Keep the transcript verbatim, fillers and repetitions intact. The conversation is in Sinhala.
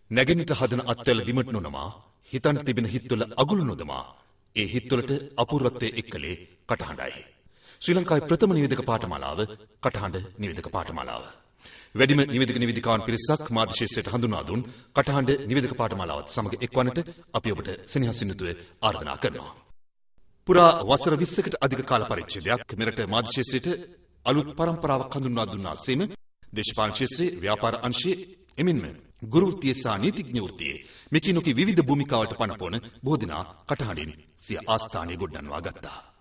නැගෙනට හදන අත්වැල බිමට නොනමා හිතන් තිබෙන හිත්වල අගුල නොදමා ඒ හිත්වලට අපූර්වත්වය එක්කලේ කටහඬයි. ශ්‍රී ලංකාවේ ප්‍රථම නිවේදක පාඨමාලාව කටහඬ නිවේදක පාඨමාලාව. වැඩිම නිවේදක නිවේදිකාවන් පිරිසක් මාධ්‍ය ශාස්ත්‍රයට හඳුන්වා දුන් කටහඬ නිවේදක පාඨමාලාවත් සමග එක්වන්නට අපි ඔබට සෙනෙහසින්තුව ආරාධනා කරනවා. පුරා වසර විස්සකට අධික කාල පරිච්ඡේදයක් මෙරට මාධ්‍ය ශාස්ත්‍රයට අලුත් පරම්පරාවක් හඳුන්වා දුන්නා සේම දේශපාලන ශාස්ත්‍රයේ ව්‍යාපාර අංශයේ එමින්ම ගුරු වෘත්තියේ සහ නීතිඥ වෘත්තියේ මෙකිනුකි විවිධ භූමිකාවලට පනපොන බොහෝ දෙනා කටහඬින් සිය ආස්ථානය ගොඩනංවා ගත්තා.